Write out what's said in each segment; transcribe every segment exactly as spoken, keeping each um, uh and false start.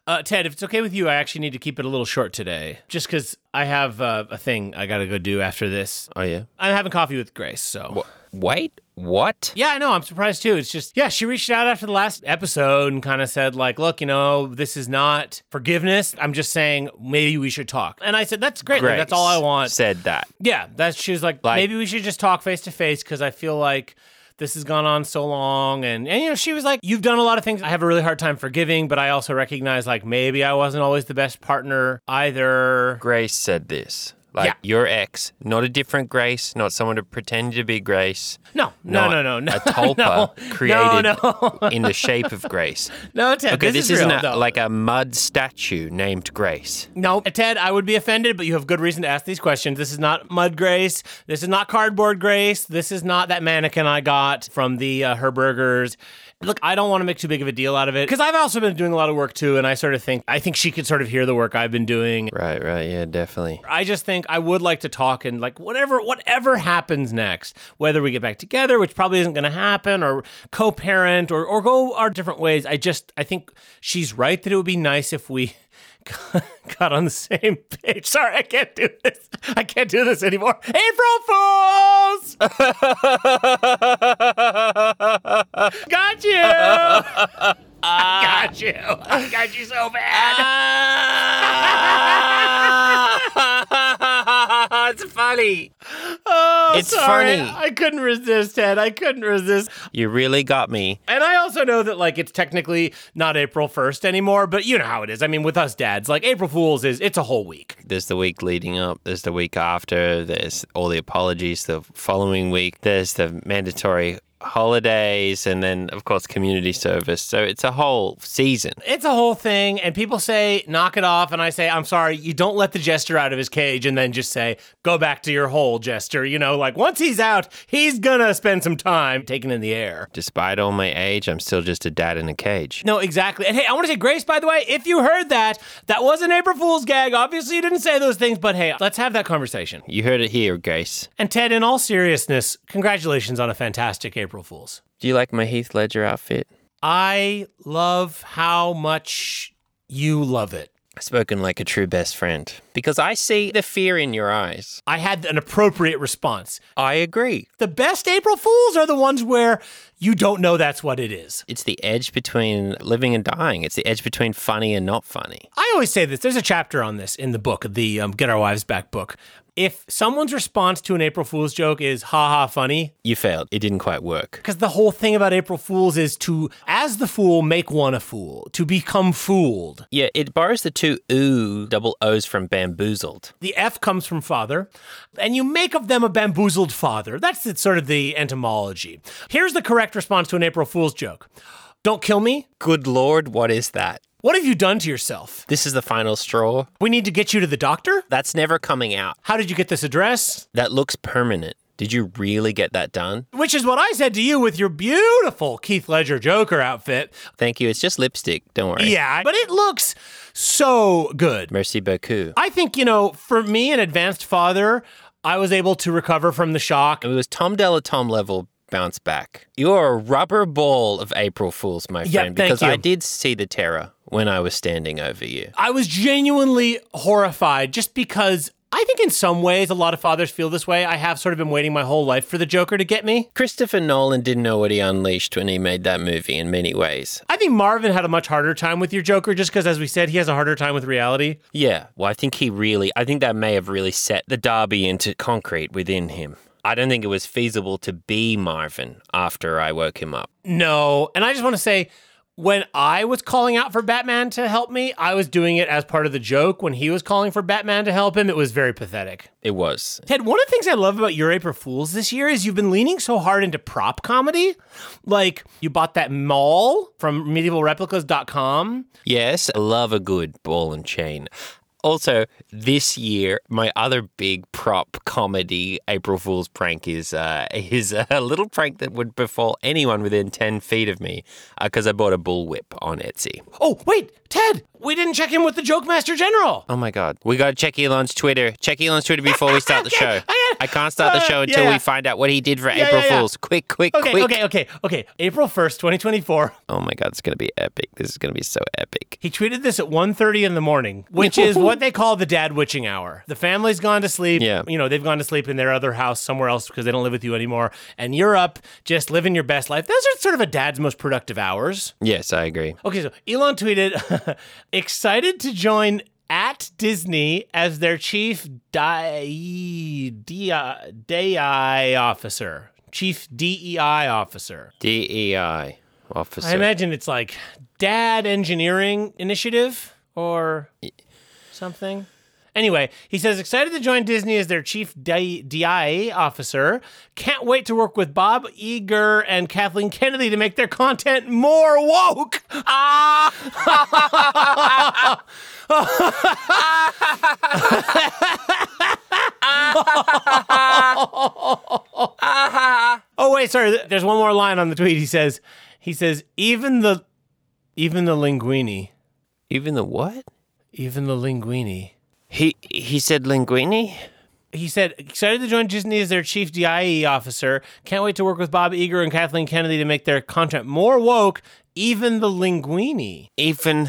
Uh, Ted, if it's okay with you, I actually need to keep it a little short today, just because I have uh, a thing I got to go do after this. Oh, yeah? I'm having coffee with Grace, so... Wh- wait, what? Yeah, I know. I'm surprised, too. It's just, yeah, she reached out after the last episode and kind of said, like, look, you know, this is not forgiveness. I'm just saying maybe we should talk. And I said, that's great. Like, that's all I want. Said that. Yeah, that's, she was like, like maybe we should just talk face-to-face because I feel like... this has gone on so long. And, and, you know, she was like, you've done a lot of things I have a really hard time forgiving, but I also recognize, like, maybe I wasn't always the best partner either. Grace said this. Like, yeah. Your ex, not a different Grace, not someone to pretend to be Grace. No, no, no, no, no. A tulpa no, created no, no. in the shape of Grace. No, Ted, okay, this, this is isn't real, a, though. like a mud statue named Grace. No, Ted, I would be offended, but you have good reason to ask these questions. This is not Mud Grace. This is not Cardboard Grace. This is not that mannequin I got from the uh, Her Burgers. Look, I don't want to make too big of a deal out of it because I've also been doing a lot of work too, and I sort of think, I think she could sort of hear the work I've been doing. Right, right, yeah, definitely. I just think I would like to talk and like whatever, whatever happens next, whether we get back together, which probably isn't going to happen, or co-parent, or or go our different ways. I just, I think she's right that it would be nice if we got on the same page. Sorry, I can't do this. I can't do this anymore. April Fools! Got you! I got you. I got you so bad. It's funny. Oh, it's sorry. funny. I couldn't resist, Ted. I couldn't resist. You really got me. And I also know that, like, it's technically not April first anymore, but you know how it is. I mean, with us dads, like, April Fool's is, it's a whole week. There's the week leading up. There's the week after. There's all the apologies the following week. There's the mandatory holidays, and then, of course, community service. So it's a whole season. It's a whole thing, and people say, knock it off, and I say, I'm sorry, you don't let the jester out of his cage and then just say, go back to your hole, jester. You know, like, once he's out, he's gonna spend some time taking in the air. Despite all my age, I'm still just a dad in a cage. No, exactly. And hey, I want to say, Grace, by the way, if you heard that, that was an April Fool's gag. Obviously, you didn't say those things, but hey, let's have that conversation. You heard it here, Grace. And Ted, in all seriousness, congratulations on a fantastic April Fool's. Do you like my Heath Ledger outfit? I love how much you love it. Spoken like a true best friend. Because I see the fear in your eyes. I had an appropriate response. I agree. The best April Fools are the ones where you don't know that's what it is. It's the edge between living and dying. It's the edge between funny and not funny. I always say this. There's a chapter on this in the book, the um, Get Our Wives Back book. If someone's response to an April Fool's joke is, ha ha, funny. You failed. It didn't quite work. Because the whole thing about April Fools is to, as the fool, make one a fool. To become fooled. Yeah, it borrows the two ooh double O's from bamboozled. The F comes from father, and you make of them a bamboozled father. That's the, sort of the etymology. Here's the correct response to an April Fool's joke. Don't kill me. Good Lord, what is that? What have you done to yourself? This is the final straw. We need to get you to the doctor? That's never coming out. How did you get this address? That looks permanent. Did you really get that done? Which is what I said to you with your beautiful Keith Ledger Joker outfit. Thank you. It's just lipstick. Don't worry. Yeah, but it looks so good. Merci beaucoup. I think, you know, for me, an advanced father, I was able to recover from the shock. It was Tom Delatom level bounce back. You're a rubber ball of April Fools, my friend, yep, because you. I did see the terror when I was standing over you. I was genuinely horrified just because I think in some ways a lot of fathers feel this way. I have sort of been waiting my whole life for the Joker to get me. Christopher Nolan didn't know what he unleashed when he made that movie in many ways. I think Marvin had a much harder time with your Joker just because, as we said, he has a harder time with reality. Yeah, well, I think he really, I think that may have really set the Derby into concrete within him. I don't think it was feasible to be Marvin after I woke him up. No, and I just want to say, when I was calling out for Batman to help me, I was doing it as part of the joke. When he was calling for Batman to help him, it was very pathetic. It was. Ted, one of the things I love about your April Fools this year is you've been leaning so hard into prop comedy. Like, you bought that mall from medieval replicas dot com. Yes, I love a good ball and chain. Also, this year, my other big prop comedy April Fool's prank is uh, is a little prank that would befall anyone within ten feet of me because uh, I bought a bullwhip on Etsy. Oh, wait, Ted, we didn't check in with the Joke Master General. Oh, my God. We got to check Elon's Twitter. Check Elon's Twitter before we start the show. I, I can't start the show until yeah, yeah. we find out what he did for Yeah, April yeah, yeah. Fools. Quick, quick, Okay, quick. okay, okay, okay. April first, twenty twenty-four. Oh my God, it's going to be epic. This is going to be so epic. He tweeted this at one thirty in the morning, which is what they call the dad witching hour. The family's gone to sleep. Yeah. You know, they've gone to sleep in their other house somewhere else because they don't live with you anymore. And you're up just living your best life. Those are sort of a dad's most productive hours. Yes, I agree. Okay, so Elon tweeted, excited to join at Disney as their chief D E I officer. Chief D E I officer. D E I officer. I imagine it's like Dad Engineering Initiative or something. Anyway, he says, excited to join Disney as their chief D I A officer. Can't wait to work with Bob Iger and Kathleen Kennedy to make their content more woke. Ah! Oh, wait, sorry. There's one more line on the tweet. He says, he says, even the, even the linguini, Even the what? even the linguini. He he said linguini? He said, excited to join Disney as their chief D I A officer. Can't wait to work with Bob Iger and Kathleen Kennedy to make their content more woke, even the linguini. Even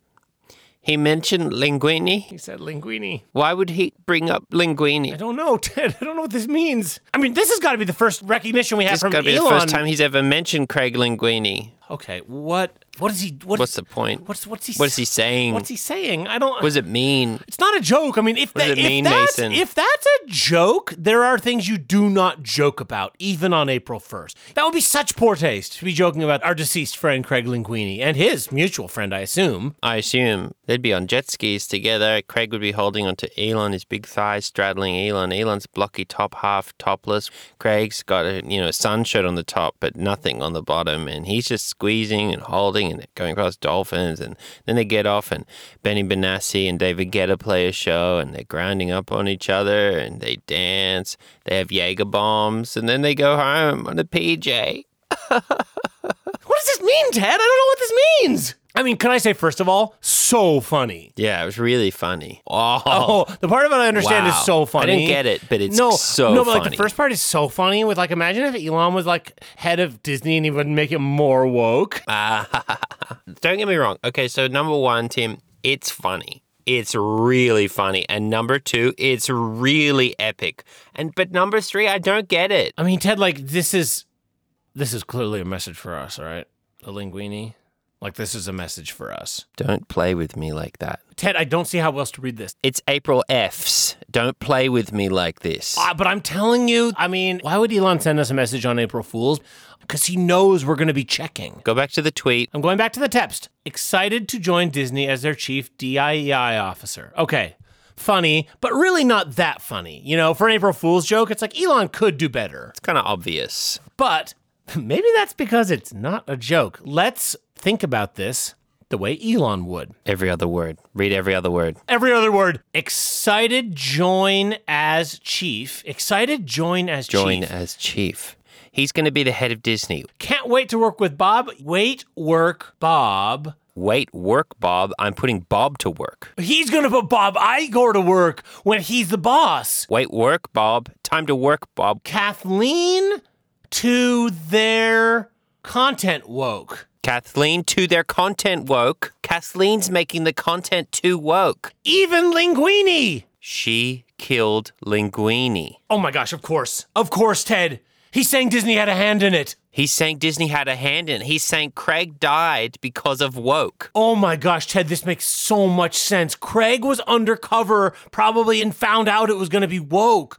he mentioned linguini? He said linguini. Why would he bring up linguini? I don't know, Ted. I don't know what this means. I mean, this has got to be the first recognition we have This from got to be Elon. the first time he's ever mentioned Craig Linguini. Okay, what? What is he? What, What's the point? What's what's he? What is he saying? What's he saying? I don't. What does it mean? It's not a joke. I mean, if, What does that, it if mean, that's Mason? if that's a joke, there are things you do not joke about, even on April first. That would be such poor taste to be joking about our deceased friend Craig Linguini and his mutual friend, I assume. I assume they'd be on jet skis together. Craig would be holding onto Elon, his big thighs straddling Elon. Elon's blocky top half, topless. Craig's got a you know sun shirt on the top, but nothing on the bottom, and he's just squeezing and holding and going across dolphins. And then they get off, and Benny Benassi and David Guetta play a show, and they're grinding up on each other, and they dance. They have Jaeger bombs, and then they go home on a P J. What does this mean, Ted? I don't know what this means. I mean, can I say, first of all, so funny. Yeah, it was really funny. Oh, Oh, the part of it I understand wow. is so funny. I didn't get it, but it's no, so no, but like funny. the first part is so funny. With like, imagine if Elon was like head of Disney and he would make it more woke. Don't get me wrong. Okay, so number one, Tim, it's funny. It's really funny. And number two, it's really epic. And but number three, I don't get it. I mean, Ted, like this is this is clearly a message for us, all right? The linguini, like this is a message for us. Don't play with me like that. Ted, I don't see how else to read this. It's April F's. Don't play with me like this. Uh, but I'm telling you, I mean, why would Elon send us a message on April Fool's? Because he knows we're going to be checking. Go back to the tweet. I'm going back to the text. Excited to join Disney as their chief D I E I officer. Okay, funny, but really not that funny. You know, for an April Fool's joke, it's like Elon could do better. It's kind of obvious. But maybe that's because it's not a joke. Let's think about this the way Elon would. Every other word. Read every other word. Every other word. Excited join as chief. Excited join as Join chief. as chief. He's going to be the head of Disney. Can't wait to work with Bob. Wait, work, Bob. Wait, work, Bob. I'm putting Bob to work. He's going to put Bob Iger to work when he's the boss. Wait, work, Bob. Time to work, Bob. Kathleen to their content woke. Kathleen to their content woke. Kathleen's making the content too woke. Even Linguini. She killed Linguini. Oh my gosh, of course. Of course, Ted. He's saying Disney had a hand in it. He's saying Disney had a hand in it. He's saying Craig died because of woke. Oh my gosh, Ted, this makes so much sense. Craig was undercover probably and found out it was going to be woke.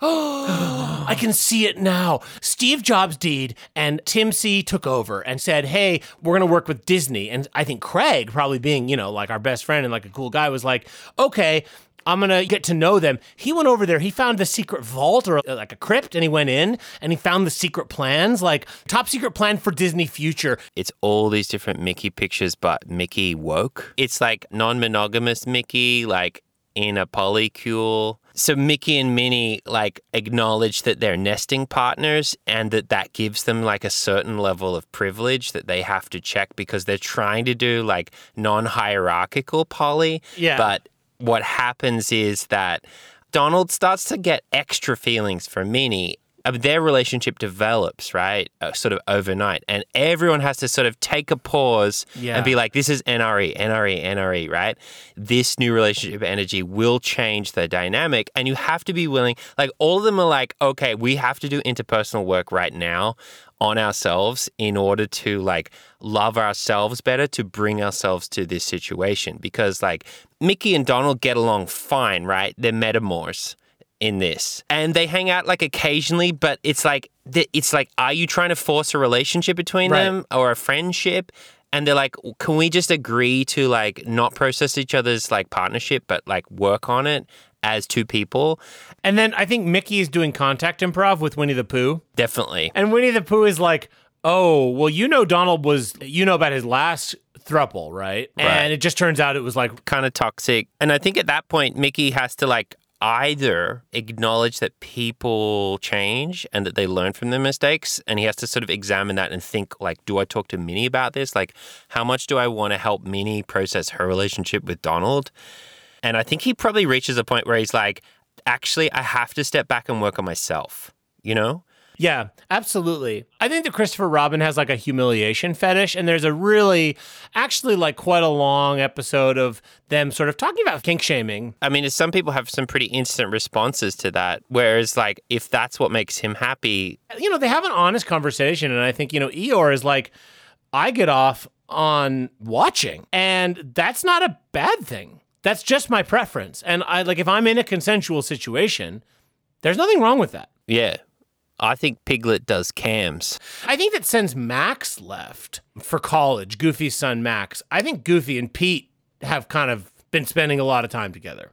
I can see it now. Steve Jobs died and Tim C took over and said, hey, we're going to work with Disney. And I think Craig, probably being, you know, like our best friend and like a cool guy, was like, okay, I'm going to get to know them. He went over there. He found the secret vault or like a crypt, and he went in and he found the secret plans, like top secret plan for Disney future. It's all these different Mickey pictures, but Mickey woke. It's like non-monogamous Mickey, like in a polycule. So Mickey and Minnie like acknowledge that they're nesting partners and that that gives them like a certain level of privilege that they have to check because they're trying to do like non-hierarchical poly. Yeah. But what happens is that Donald starts to get extra feelings for Minnie. Uh, Their relationship develops, right, uh, sort of overnight. And everyone has to sort of take a pause Yeah. and be like, this is N R E, N R E, N R E, right? This new relationship energy will change the dynamic. And you have to be willing, like all of them are like, okay, we have to do interpersonal work right now on ourselves in order to like love ourselves better, to bring ourselves to this situation. Because like Mickey and Donald get along fine, right? They're metamors in this. And they hang out like occasionally, but it's like, it's like, are you trying to force a relationship between Right. them or a friendship? And they're like, can we just agree to like not process each other's like partnership, but like work on it as two people? And then I think Mickey is doing contact improv with Winnie the Pooh. Definitely. And Winnie the Pooh is like, oh, well, you know Donald was, you know about his last throuple, right? Right. And it just turns out it was like, Kind of toxic. And I think at that point, Mickey has to like either acknowledge that people change and that they learn from their mistakes, and he has to sort of examine that and think like, do I talk to Minnie about this? Like, how much do I want to help Minnie process her relationship with Donald? And I think he probably reaches a point where he's like, actually, I have to step back and work on myself, you know? yeah, absolutely. I think that Christopher Robin has like a humiliation fetish, and there's a really, actually like quite a long episode of them sort of talking about kink shaming. I mean, some people have some pretty instant responses to that, whereas like, if that's what makes him happy, You know, they have an honest conversation, and I think, you know, Eeyore is like, I get off on watching, and that's not a bad thing. That's just my preference. And I like, if I'm in a consensual situation, there's nothing wrong with that. yeah. I think Piglet does cams. I think that since Max left for college, Goofy's son Max, I think Goofy and Pete have kind of been spending a lot of time together.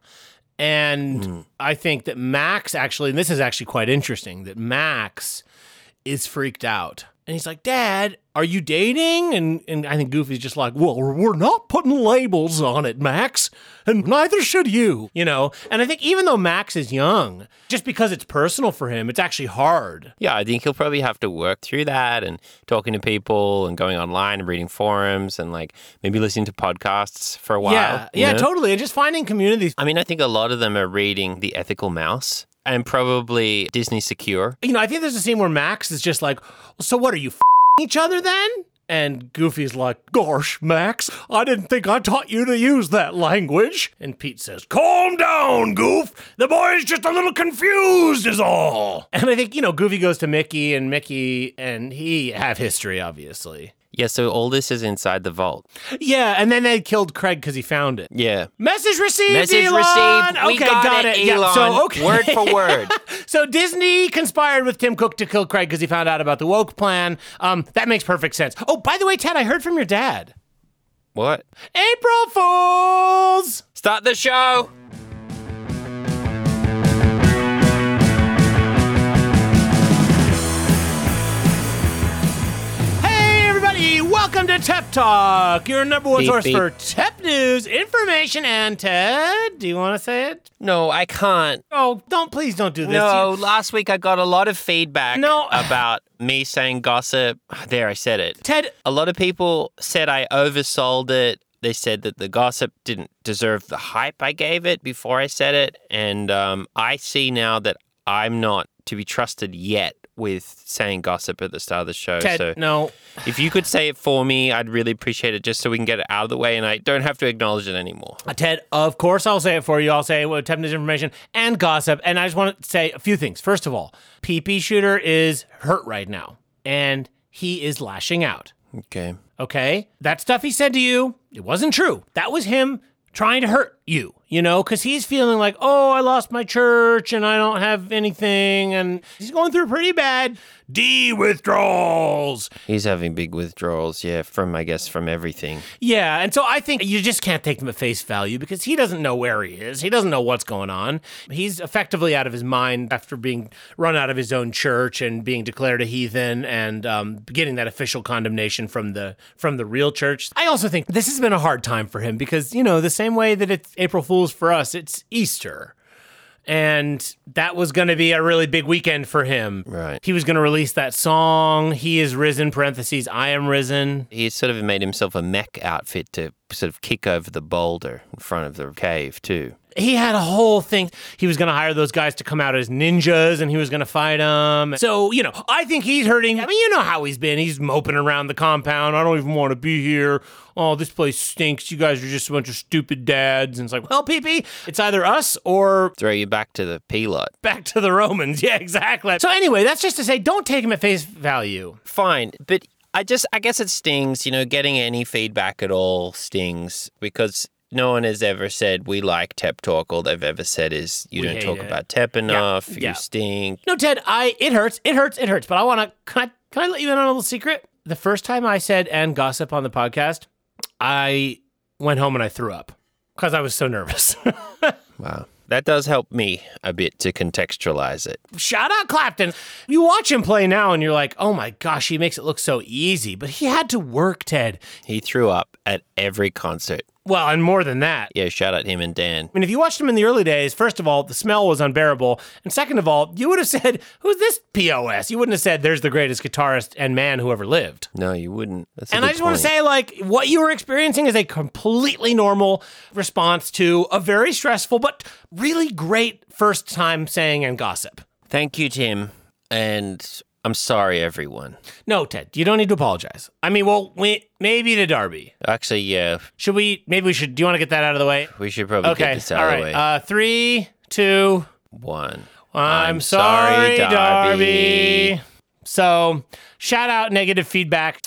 And mm. I think that Max actually, and this is actually quite interesting, that Max is freaked out. And he's like, Dad, are you dating? And and I think Goofy's just like, well, we're not putting labels on it, Max. And neither should you, you know? And I think even though Max is young, just because it's personal for him, it's actually hard. Yeah, I think he'll probably have to work through that and talking to people and going online and reading forums and like maybe listening to podcasts for a while. Yeah, you yeah, know? totally. And just finding communities. I mean, I think a lot of them are reading The Ethical Mouse and probably Disney Secure. You know, I think there's a scene where Max is just like, so what, are you f***ing each other then? And Goofy's like, gosh, Max, I didn't think I taught you to use that language. And Pete says, calm down, Goof. The boy's just a little confused is all. And I think, you know, Goofy goes to Mickey, and Mickey and he have history, obviously. Yeah, so all this is inside the vault. Yeah, and then they killed Craig because he found it. Yeah. Message received, Message Elon! received. We Okay, got, got it, it. Yeah, Elon. so, okay. Word for word. So Disney conspired with Tim Cook to kill Craig because he found out about the woke plan. Um, that makes perfect sense. Oh, by the way, Ted, I heard from your dad. What? April Fools! Start the show. Welcome to Tep Talk, your number one beep, source beep. for Tep news, information, and Ted. Do you want to say it? No, I can't. Oh, don't, please don't do this. No, You- last week I got a lot of feedback No. about me saying gossip. There, I said it. Ted, A lot of people said I oversold it. They said that the gossip didn't deserve the hype I gave it before I said it. And um, I see now that I'm not to be trusted yet with saying gossip at the start of the show. Ted, so no. if you could say it for me, I'd really appreciate it just so we can get it out of the way and I don't have to acknowledge it anymore. Uh, Ted, of course I'll say it for you. I'll say well, Tep news, information, and gossip. And I just want to say a few things. First of all, P P Shooter is hurt right now, and he is lashing out. Okay. Okay? That stuff he said to you, it wasn't true. That was him trying to hurt you, you know, because he's feeling like, oh, I lost my church and I don't have anything. And he's going through pretty bad de-withdrawals. He's having big withdrawals, yeah, from, I guess, from everything. Yeah, and so I think you just can't take them at face value because he doesn't know where he is. He doesn't know what's going on. He's effectively out of his mind after being run out of his own church and being declared a heathen and um, getting that official condemnation from the from the real church. I also think this has been a hard time for him because, you know, the same way that it's April Fool's for us, it's Easter. And that was going to be a really big weekend for him. Right. He was going to release that song, He is Risen, parentheses, I am risen. He sort of made himself a mech outfit to sort of kick over the boulder in front of the cave, too. he had a whole thing. He was going to hire those guys to come out as ninjas, and he was going to fight them. So, you know, I think he's hurting. I mean, you know how he's been. He's moping around the compound. I don't even want to be here. Oh, this place stinks. You guys are just a bunch of stupid dads. And it's like, well, Pee-Pee, it's either us or Throw you back to the P-lot. back to the Romans. Yeah, exactly. So anyway, that's just to say, don't take him at face value. Fine, but I just, I guess it stings, you know, getting any feedback at all stings because no one has ever said we like Tep Talk. All they've ever said is you We don't hate talk it. about Tep enough, Yeah, you yeah. stink. No, Ted, I it hurts. It hurts. It hurts. But I want to, can I, can I let you in on a little secret? The first time I said and gossip on the podcast, I went home and I threw up because I was so nervous. Wow. That does help me a bit to contextualize it. Shout out Clapton. You watch him play now and you're like, oh my gosh, he makes it look so easy. But he had to work, Ted. He threw up at every concert. Well, and more than that. Yeah, shout out him and Dan. I mean, if you watched him in the early days, first of all, the smell was unbearable. And second of all, you would have said, who's this P O S? You wouldn't have said, there's the greatest guitarist and man who ever lived. No, you wouldn't. That's a And I good just want to point. say, like, what you were experiencing is a completely normal response to a very stressful but really great first time saying and gossip. Thank you, Tim. And I'm sorry, everyone. No, Ted, you don't need to apologize. I mean, well, we, maybe to Darby. Actually, yeah, Should we, maybe we should, do you want to get that out of the way? we should probably Okay, get this out all of right. the way. Uh, three, two, One. I'm, sorry, Darby. So, shout out negative feedback.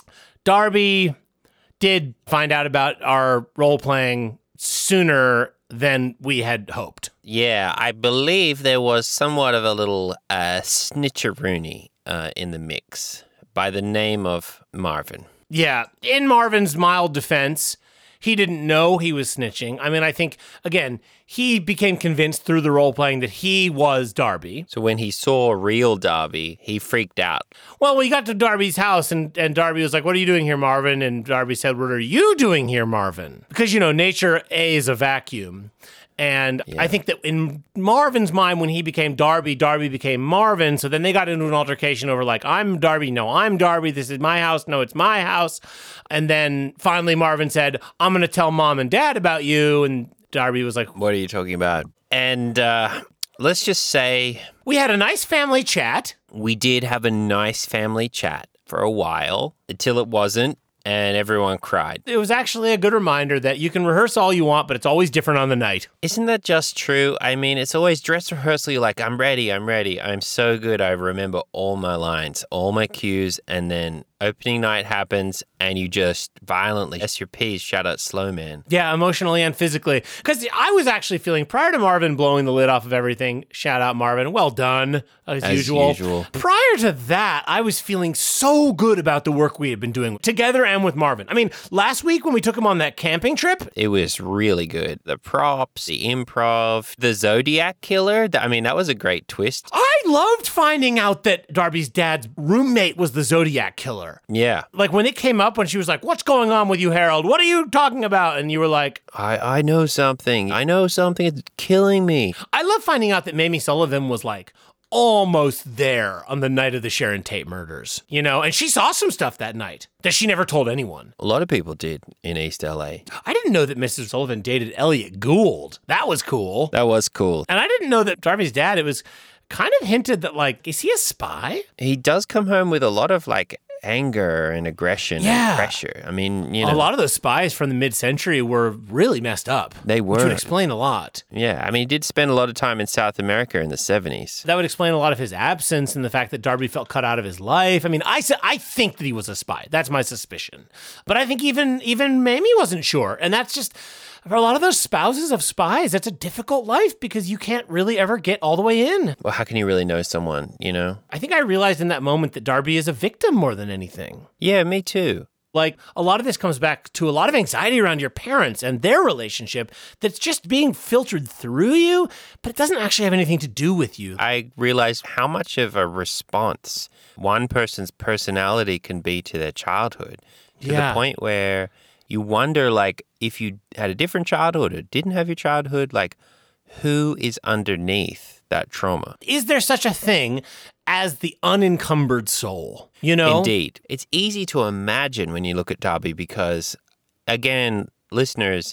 Darby did find out about our role playing sooner than we had hoped. Yeah, I believe there was somewhat of a little uh, snitcheroony uh, in the mix by the name of Marvin. Yeah, in Marvin's mild defense, he didn't know he was snitching. I mean, I think, again, he became convinced through the role playing that he was Darby. So when he saw real Darby, he freaked out. Well, we got to Darby's house, and, and Darby was like, what are you doing here, Marvin? And Darby said, what are you doing here, Marvin? Because, you know, nature, A, is a vacuum. And Yeah. I think that in Marvin's mind, when he became Darby, Darby became Marvin. So then they got into an altercation over, like, I'm Darby. No, I'm Darby. This is my house. No, it's my house. And then finally Marvin said, I'm going to tell mom and dad about you. And Darby was like, What are you talking about? And uh, let's just say we had a nice family chat. we did have a nice family chat for a while until it wasn't, and everyone cried. It was actually a good reminder that you can rehearse all you want, but it's always different on the night. Isn't that just true? I mean, it's always dress rehearsal. You're like, I'm ready, I'm ready. I'm so good. I remember all my lines, all my cues, and then opening night happens and you just violently S your P's, shout out Slow Man. Yeah, emotionally and physically. Because I was actually feeling, prior to Marvin blowing the lid off of everything, shout out Marvin, well done, as, As usual. usual. Prior to that, I was feeling so good about the work we had been doing together and with Marvin. I mean, last week when we took him on that camping trip, It was really good. The props, the improv, the Zodiac Killer. th- I mean, that was a great twist. I loved finding out that Darby's dad's roommate was the Zodiac Killer. Yeah. Like when it came up, when she was like, what's going on with you, Harold? What are you talking about? And you were like, I, I know something. I know something. It's killing me. I love finding out that Mamie Sullivan was like almost there on the night of the Sharon Tate murders, you know, and she saw some stuff that night that she never told anyone. A lot of people did in East L A. I didn't know that Missus Sullivan dated Elliot Gould. That was cool. That was cool. And I didn't know that Darby's dad, it was kind of hinted that, like, is he a spy? He does come home with a lot of like anger and aggression Yeah. and pressure. I mean, you know, A lot of those spies from the mid-century were really messed up. They Which were. would explain a lot. yeah. I mean, he did spend a lot of time in South America in the seventies. That would explain a lot of his absence and the fact that Darby felt cut out of his life. I mean, I sa- I think that he was a spy. That's my suspicion. But I think even even Mamie wasn't sure. And that's just, for a lot of those spouses of spies, that's a difficult life because you can't really ever get all the way in. Well, how can you really know someone, you know? I think I realized in that moment that Darby is a victim more than anything. Yeah, me too. Like, a lot of this comes back to a lot of anxiety around your parents and their relationship that's just being filtered through you, but it doesn't actually have anything to do with you. I realized how much of a response one person's personality can be to their childhood, to Yeah. the point where you wonder, like, if you had a different childhood or didn't have your childhood, like, who is underneath that trauma? Is there such a thing as the unencumbered soul? You know? Indeed. It's easy to imagine when you look at Darby because, again, listeners,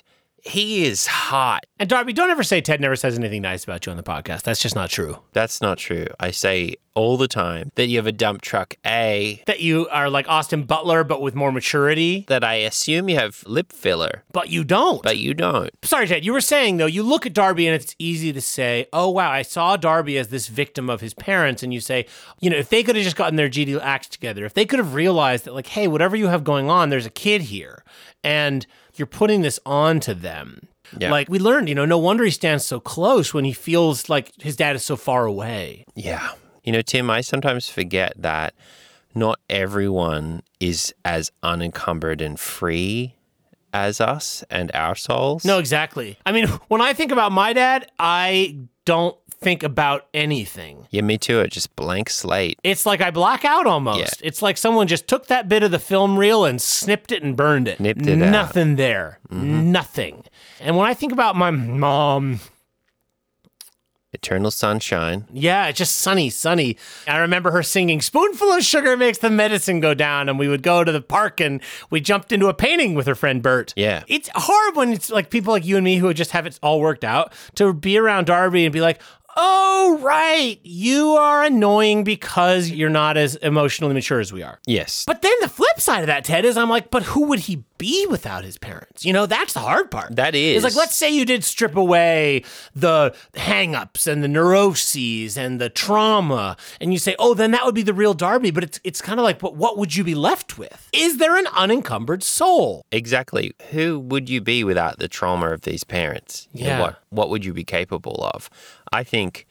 he is hot. And Darby, don't ever say Ted never says anything nice about you on the podcast. That's just not true. That's not true. I say all the time that you have a dump truck A. That you are like Austin Butler, but with more maturity. That I assume you have lip filler. But you don't. But you don't. Sorry, Ted, you were saying, though, you look at Darby and it's easy to say, oh, wow, I saw Darby as this victim of his parents. And you say, you know, if they could have just gotten their G D acts together, if they could have realized that, like, hey, whatever you have going on, there's a kid here. And you're putting this on to them. Yeah. Like we learned, you know, no wonder he stands so close when he feels like his dad is so far away. Yeah. You know, Tim, I sometimes forget that not everyone is as unencumbered and free as us and our souls. No, exactly. I mean, when I think about my dad, I don't think about anything. Yeah, me too. It's just blank slate. It's like I black out almost. Yeah. It's like someone just took that bit of the film reel and snipped it and burned it. Nipped it Nothing out. there. Mm-hmm. Nothing. And when I think about my mom... Eternal sunshine. Yeah, it's just sunny, sunny. I remember her singing, "Spoonful of sugar makes the medicine go down," and we would go to the park and we jumped into a painting with her friend Bert. Yeah. It's hard when it's like people like you and me who just have it all worked out to be around Darby and be like, oh, right, you are annoying because you're not as emotionally mature as we are. Yes. But then the flip side of that, Ted, is I'm like, but who would he be without his parents? You know, that's the hard part. That is. It's like, let's say you did strip away the hang-ups and the neuroses and the trauma, and you say, oh, then that would be the real Darby. But it's it's kind of like, but what would you be left with? Is there an unencumbered soul? Exactly. Who would you be without the trauma of these parents? You Yeah. know, what, what would you be capable of? I think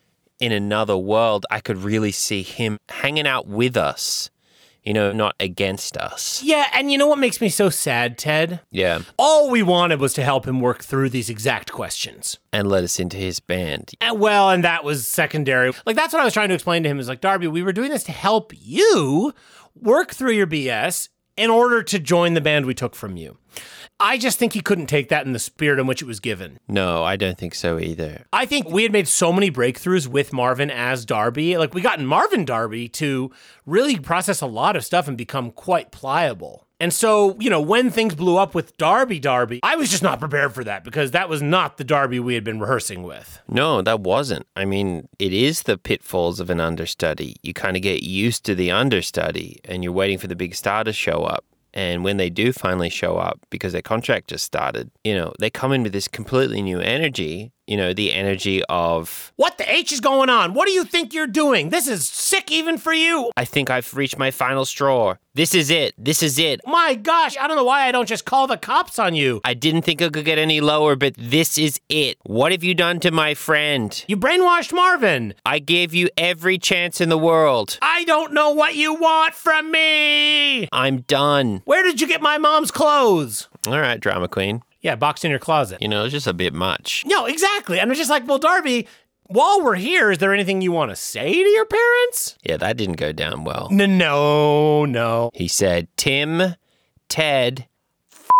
in another world, I could really see him hanging out with us, you know, not against us. Yeah, and you know what makes me so sad, Ted? Yeah. All we wanted was to help him work through these exact questions. And let us into his band. And well, and that was secondary. Like, that's what I was trying to explain to him is like, Darby, we were doing this to help you work through your B S in order to join the band we took from you. I just think he couldn't take that in the spirit in which it was given. No, I don't think so either. I think we had made so many breakthroughs with Marvin as Darby. Like, we got Marvin Darby to really process a lot of stuff and become quite pliable. And so, you know, when things blew up with Darby Darby, I was just not prepared for that because that was not the Darby we had been rehearsing with. No, that wasn't. I mean, it is the pitfalls of an understudy. You kind of get used to the understudy and you're waiting for the big star to show up. And when they do finally show up, because their contract just started, you know, they come in with this completely new energy, you know, the energy of... What the H is going on? What do you think you're doing? This is sick even for you. I think I've reached my final straw. This is it. This is it. My gosh, I don't know why I don't just call the cops on you. I didn't think it could get any lower, but this is it. What have you done to my friend? You brainwashed Marvin. I gave you every chance in the world. I don't know what you want from me. I'm done. Where did you get my mom's clothes? All right, drama queen. Yeah, boxed in your closet. You know, it's just a bit much. No, exactly. And I'm just like, well, Darby, while we're here, is there anything you want to say to your parents? Yeah, that didn't go down well. No, no, no. He said, Tim, Ted, f-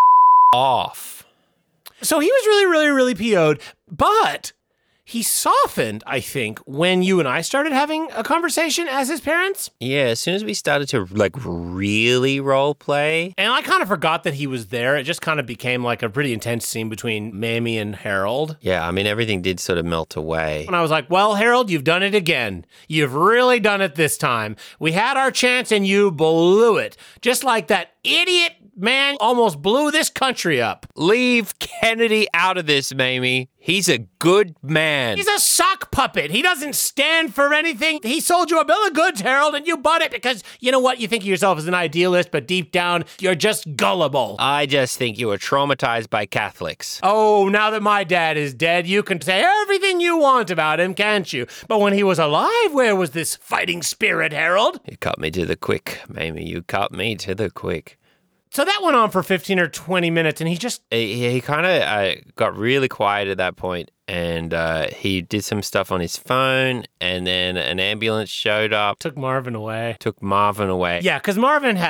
off. So he was really, really, really P O'd, but he softened, I think, when you and I started having a conversation as his parents. Yeah, as soon as we started to, like, really role play. And I kind of forgot that he was there. It just kind of became like a pretty intense scene between Mamie and Harold. Yeah, I mean, everything did sort of melt away. And I was like, well, Harold, you've done it again. You've really done it this time. We had our chance and you blew it. Just like that idiot man almost blew this country up. Leave Kennedy out of this, Mamie. He's a good man. He's a sock puppet. He doesn't stand for anything. He sold you a bill of goods, Harold, and you bought it because, you know what, you think of yourself as an idealist, but deep down, you're just gullible. I just think you were traumatized by Catholics. Oh, now that my dad is dead, you can say everything you want about him, can't you? But when he was alive, where was this fighting spirit, Harold? You cut me to the quick, Mamie. You cut me to the quick. So that went on for fifteen or twenty minutes, and he just... He, he kind of uh, got really quiet at that point, and uh, he did some stuff on his phone, and then an ambulance showed up. Took Marvin away. Took Marvin away. Yeah, because Marvin had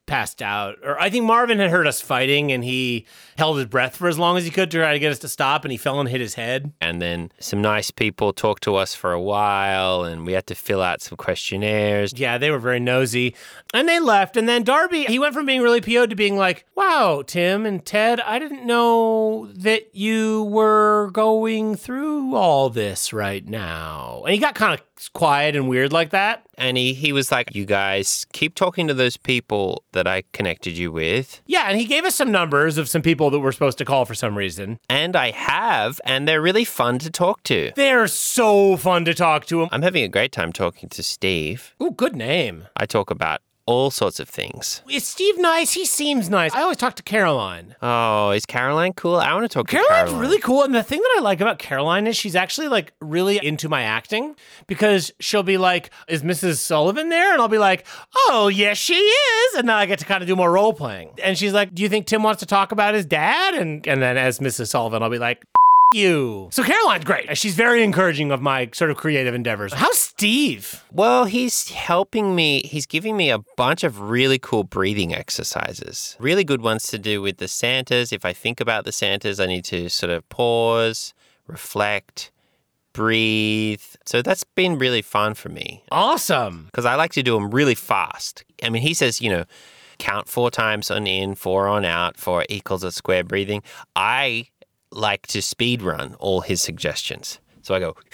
passed out. Or I think Marvin had heard us fighting and he held his breath for as long as he could to try to get us to stop, and he fell and hit his head. And then some nice people talked to us for a while, and we had to fill out some questionnaires. Yeah, they were very nosy. And they left. And then Darby, he went from being really P O'd to being like, wow, Tim and Ted, I didn't know that you were going through all this right now. And he got kind of quiet and weird like that. And he, he was like, you guys keep talking to those people that I connected you with. Yeah, and he gave us some numbers of some people that we're supposed to call for some reason. And I have, and they're really fun to talk to. They're so fun to talk to. I'm having a great time talking to Steve. Ooh, good name. I talk about all sorts of things. Is Steve nice? He seems nice. I always talk to Caroline. Oh, is Caroline cool? I want to talk to Caroline's Caroline. really cool. And the thing that I like about Caroline is she's actually like really into my acting, because she'll be like, is Missus Sullivan there? And I'll be like, oh, yes, she is. And now I get to kind of do more role playing. And she's like, do you think Tim wants to talk about his dad? And, and then as Missus Sullivan, I'll be like, you. So Caroline's great. She's very encouraging of my sort of creative endeavors. How's Steve? Well, he's helping me. He's giving me a bunch of really cool breathing exercises. Really good ones to do with the Santas. If I think about the Santas, I need to sort of pause, reflect, breathe. So that's been really fun for me. Awesome. Because I like to do them really fast. I mean, he says, you know, count four times on in, four on out, four equals a square breathing. I like to speed run all his suggestions. So I go,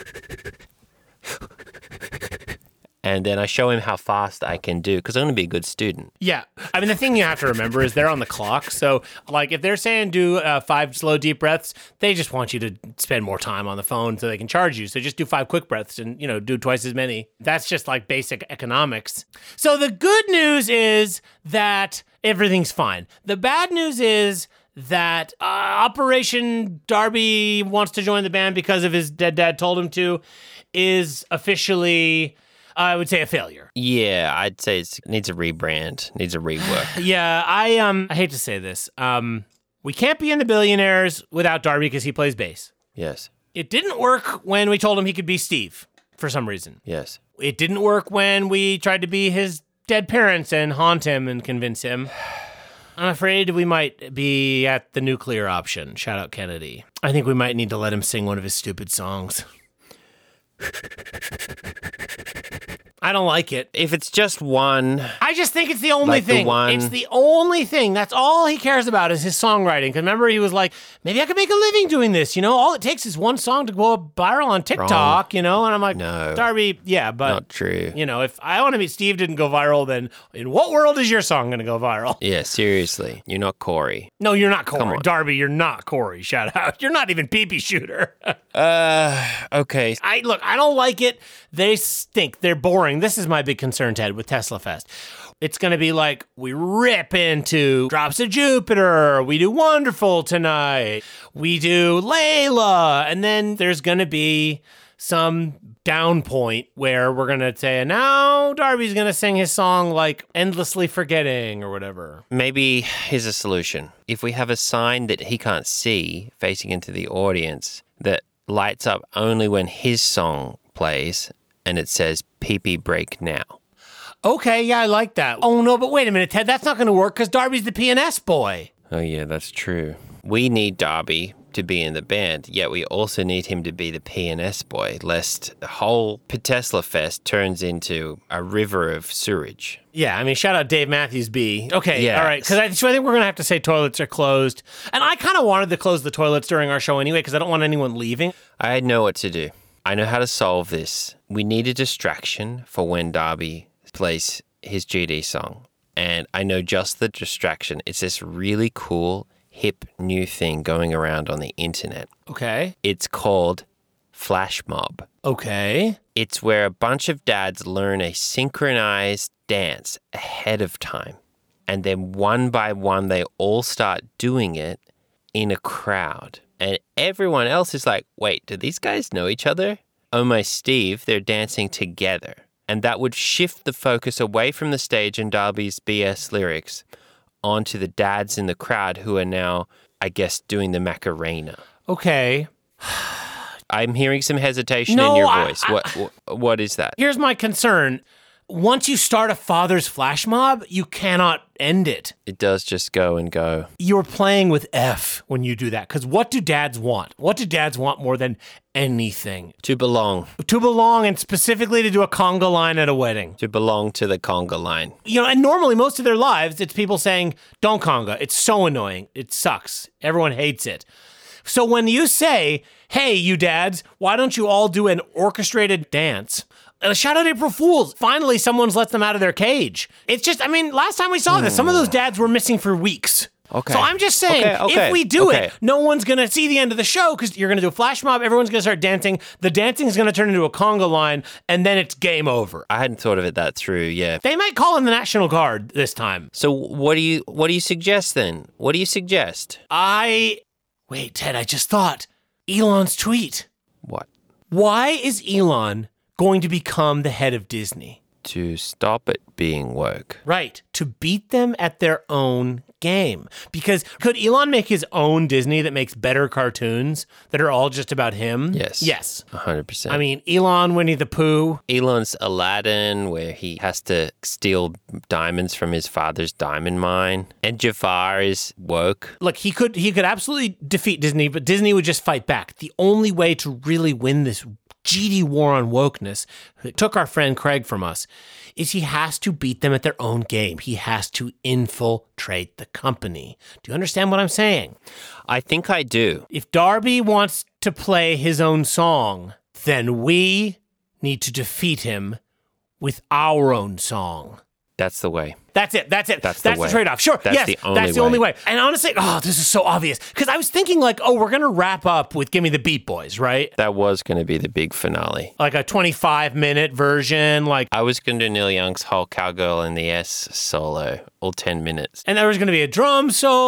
and then I show him how fast I can do, because I'm going to be a good student. Yeah. I mean, the thing you have to remember is they're on the clock. So, like, if they're saying do uh, five slow, deep breaths, they just want you to spend more time on the phone so they can charge you. So just do five quick breaths and, you know, do twice as many. That's just like basic economics. So the good news is that everything's fine. The bad news is that uh, Operation Darby wants to join the band because of his dead dad told him to is officially, I would say, a failure. Yeah, I'd say it needs a rebrand, needs a rework. Yeah, I um, I hate to say this. Um, we can't be in the Billionaires without Darby because he plays bass. Yes. It didn't work when we told him he could be Steve for some reason. Yes. It didn't work when we tried to be his dead parents and haunt him and convince him. I'm afraid we might be at the nuclear option. Shout out Kennedy. I think we might need to let him sing one of his stupid songs. I don't like it. If it's just one... I just think it's the only like thing. The one... It's the only thing. That's all he cares about is his songwriting. Because remember, he was like, maybe I could make a living doing this. You know, all it takes is one song to go viral on TikTok, Wrong. you know? And I'm like, no, Darby, yeah, but... Not true. You know, if I Want to Meet Steve didn't go viral, then in what world is your song going to go viral? Yeah, seriously. You're not Corey. No, you're not Corey. Darby, you're not Corey. Shout out. You're not even Pee Pee Shooter. uh, okay. I Look, I don't like it. They stink. They're boring. This is my big concern, Ted, with Tesla Fest. It's going to be like, we rip into Drops of Jupiter. We do Wonderful tonight. We do Layla. And then there's going to be some down point where we're going to say, now Darby's going to sing his song like Endlessly Forgetting or whatever. Maybe here's a solution. If we have a sign that he can't see facing into the audience that lights up only when his song plays and it says Pee Pee Break Now. Okay, yeah, I like that. Oh, no, but wait a minute, Ted. That's not going to work because Darby's the P N S boy. Oh, yeah, that's true. We need Darby to be in the band, yet we also need him to be the P N S boy, lest the whole Tesla Fest turns into a river of sewage. Yeah, I mean, shout out Dave Matthews B. Okay, yes. All right, because I, so I think we're going to have to say toilets are closed. And I kind of wanted to close the toilets during our show anyway because I don't want anyone leaving. I know what to do. I know how to solve this. We need a distraction for when Darby plays his G D song. And I know just the distraction. It's this really cool, hip, new thing going around on the internet. Okay. It's called Flash Mob. Okay. It's where a bunch of dads learn a synchronized dance ahead of time. And then one by one, they all start doing it in a crowd. And everyone else is like, wait, do these guys know each other? Oh, my Steve, they're dancing together. And that would shift the focus away from the stage and Darby's B S lyrics onto the dads in the crowd who are now, I guess, doing the Macarena. Okay. I'm hearing some hesitation no, in your I, voice. I, what, what What is that? Here's my concern. once you start a father's flash mob, you cannot end it. It does just go and go. You're playing with F when you do that. Because what do dads want? What do dads want more than anything? To belong. To belong, and specifically to do a conga line at a wedding. To belong to the conga line. You know, and normally most of their lives, it's people saying, don't conga. It's so annoying. It sucks. Everyone hates it. So when you say, hey, you dads, why don't you all do an orchestrated dance? Uh, shout out April Fools. Finally, someone's let them out of their cage. It's just, I mean, last time we saw this, some of those dads were missing for weeks. Okay. So I'm just saying, okay, okay, if we do okay. it, no one's going to see the end of the show because you're going to do a flash mob. Everyone's going to start dancing. The dancing is going to turn into a conga line, and then it's game over. I hadn't thought of it that through, yeah. They might call in the National Guard this time. So what do you what do you suggest then? What do you suggest? I... Wait, Ted, I just thought. Elon's tweet. What? Why is Elon going to become the head of Disney? To stop it being woke. Right. To beat them at their own game. Because could Elon make his own Disney that makes better cartoons that are all just about him? Yes. Yes. one hundred percent. I mean, Elon, Winnie the Pooh. Elon's Aladdin, where he has to steal diamonds from his father's diamond mine. And Jafar is woke. Look, he could he could absolutely defeat Disney, but Disney would just fight back. The only way to really win this G D war on wokeness that took our friend Craig from us is he has to beat them at their own game. He has to infiltrate the company. Do you understand what I'm saying? I think I do. If Darby wants to play his own song, then we need to defeat him with our own song. That's the way. That's it. That's it. That's That's the the, way. trade-off. Sure. That's yes. the only that's the way. only way. And honestly, oh, this is so obvious. Because I was thinking like, oh, we're going to wrap up with Gimme the Beat Boys, right? That was going to be the big finale. Like a twenty-five minute version. Like, I was going to do Neil Young's whole Cowgirl in the S solo, all ten minutes. and there was going to be a drum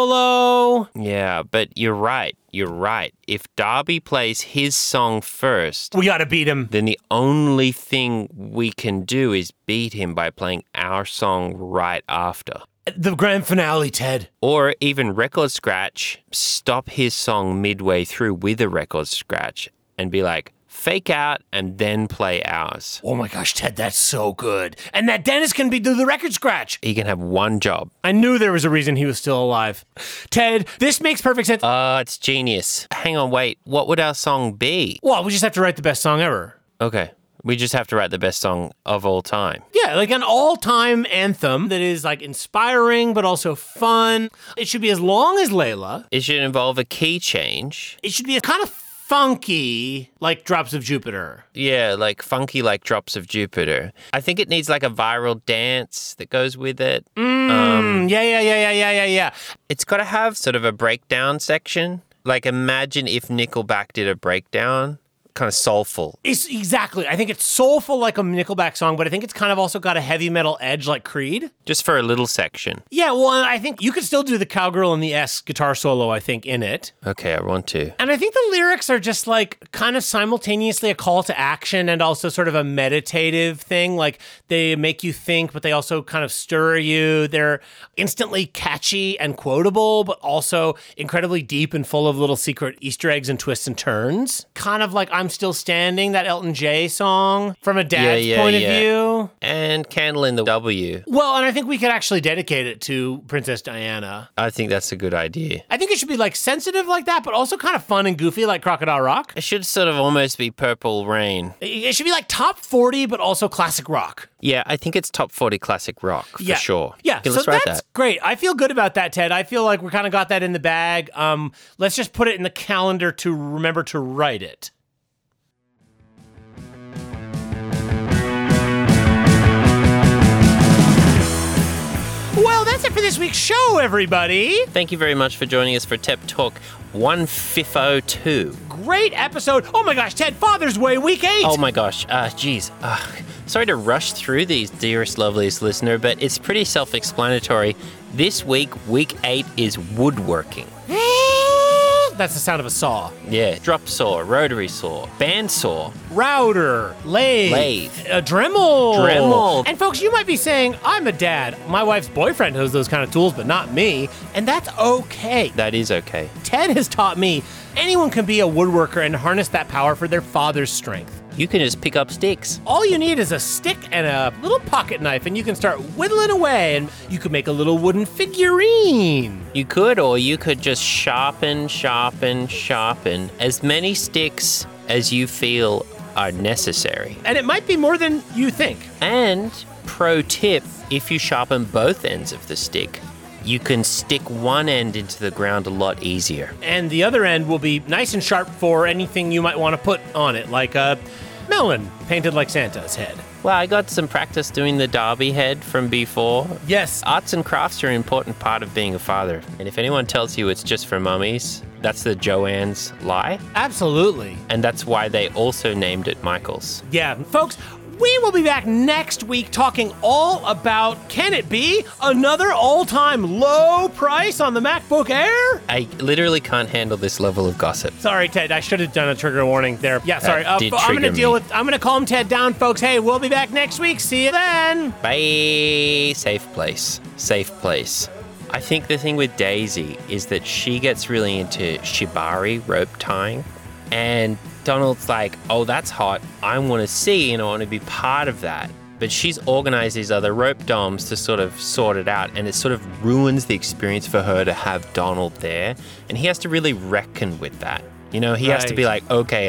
solo. Yeah, but you're right. You're right. If Darby plays his song first, We got to beat him. then the only thing we can do is beat him by playing our song right after. The grand finale, Ted. Or even record scratch, stop his song midway through with a record scratch and be like, fake out and then play ours. Oh my gosh, Ted, that's so good. And that Dennis can be do the record scratch. He can have one job. I knew there was a reason he was still alive. Ted, this makes perfect sense. Oh, it's genius. Hang on, wait. What would our song be? Well, we just have to write the best song ever. Okay. We just have to write the best song of all time. Yeah, like an all-time anthem that is like inspiring but also fun. It should be as long as Layla. It should involve a key change. It should be kind of funky like Drops of Jupiter. Yeah, like funky like Drops of Jupiter. I think it needs like a viral dance that goes with it. Mm, Um, yeah, yeah, yeah, yeah, yeah, yeah, yeah. It's got to have sort of a breakdown section. Like imagine if Nickelback did a breakdown. Kind of soulful. It's exactly. I think it's soulful like a Nickelback song, but I think it's kind of also got a heavy metal edge like Creed. Just for a little section. Yeah, well, I think you could still do the Cowgirl in the S guitar solo, I think, in it. Okay, I want to. And I think the lyrics are just like kind of simultaneously a call to action and also sort of a meditative thing. Like they make you think, but they also kind of stir you. They're instantly catchy and quotable, but also incredibly deep and full of little secret Easter eggs and twists and turns. Kind of like I'm Still Standing, that Elton J song from a dad's Yeah, yeah, point yeah. of view. And Candle in the W. Well, and I think we could actually dedicate it to Princess Diana. I think that's a good idea. I think it should be like sensitive like that, but also kind of fun and goofy like Crocodile Rock. It should sort of almost be Purple Rain. It should be like top forty, but also classic rock. Yeah, I think it's top forty classic rock for Yeah. sure. Yeah, Okay, so let's write that's that. great. I feel good about that, Ted. I feel like we kind of got that in the bag. Um, let's just put it in the calendar to remember to write it. Well, that's it for this week's show, everybody. Thank you very much for joining us for Tep Talk one fifty-two. Great episode. Oh my gosh, Ted, Father's Way, week eight. Oh my gosh, uh, geez. Uh, sorry to rush through these, dearest, loveliest listener, but it's pretty self-explanatory. This week, week eight is woodworking. That's the sound of a saw. Yeah, drop saw, rotary saw, band saw. Router, lathe, Lathe. a Dremel. Dremel. And folks, you might be saying, I'm a dad. My wife's boyfriend has those kind of tools, but not me. And that's okay. That is okay. Ted has taught me anyone can be a woodworker and harness that power for their father's strength. You can just pick up sticks. All you need is a stick and a little pocket knife, and you can start whittling away, and you could make a little wooden figurine. You could, or you could just sharpen, sharpen, sharpen as many sticks as you feel are necessary. And it might be more than you think. And, pro tip, if you sharpen both ends of the stick, you can stick one end into the ground a lot easier. And the other end will be nice and sharp for anything you might want to put on it, like a melon painted like Santa's head. Well, I got some practice doing the derby head from before. Yes. Arts and crafts are an important part of being a father. And if anyone tells you it's just for mummies, that's the Joanne's lie. Absolutely. And that's why they also named it Michael's. Yeah, folks, we will be back next week talking all about, can it be another all-time low price on the MacBook Air? I literally can't handle this level of gossip. Sorry, Ted, I should have done a trigger warning there. Yeah, sorry. That Uh, did I'm going to trigger deal me. with, I'm going to calm Ted down, folks. Hey, we'll be back next week. See you then. Bye. Safe place. Safe place. I think the thing with Daisy is that she gets really into shibari, rope tying, and Donald's like, oh, that's hot. I want to see and I want to be part of that. But she's organized these other rope doms to sort of sort it out, and it sort of ruins the experience for her to have Donald there. And he has to really reckon with that. You know, he has to be Right. like, okay,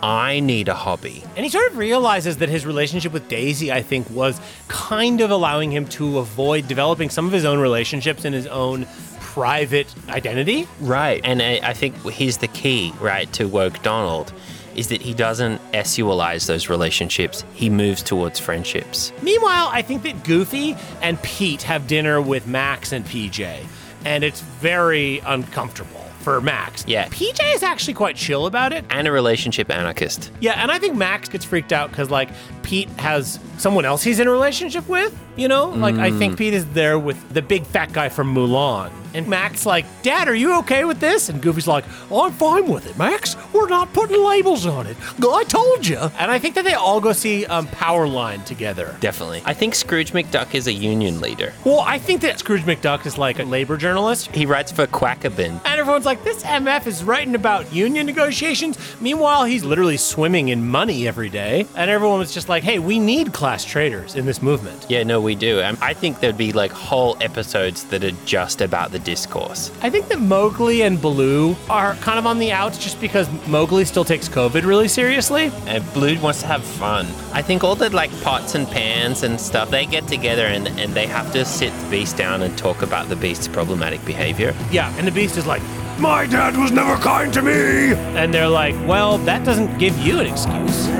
I need a hobby. And he sort of realizes that his relationship with Daisy, I think, was kind of allowing him to avoid developing some of his own relationships in his own private identity. Right. And I, I think here's the key, right, to woke Donald, is that he doesn't sexualize those relationships. He moves towards friendships. Meanwhile, I think that Goofy and Pete have dinner with Max and P J, and it's very uncomfortable for Max. Yeah. P J is actually quite chill about it. And a relationship anarchist. Yeah, and I think Max gets freaked out because, like, Pete has someone else he's in a relationship with, you know? Like, I think Pete is there with the big fat guy from Mulan. And Max like, Dad, are you okay with this? And Goofy's like, I'm fine with it, Max. We're not putting labels on it. I told you. And I think that they all go see um, Powerline together. Definitely. I think Scrooge McDuck is a union leader. Well, I think that Scrooge McDuck is like a labor journalist. He writes for Quackabin. And everyone's like, this M F is writing about union negotiations. Meanwhile, he's literally swimming in money every day. And everyone was just like, hey, we need class traders in this movement. Yeah, no, we do. Um, I think there'd be like whole episodes that are just about the discourse. I think that Mowgli and Baloo are kind of on the outs just because Mowgli still takes COVID really seriously. And Blue wants to have fun. I think all the like pots and pans and stuff, they get together and, and they have to sit the beast down and talk about the beast's problematic behavior. Yeah, and the beast is like, my dad was never kind to me. And they're like, well, that doesn't give you an excuse.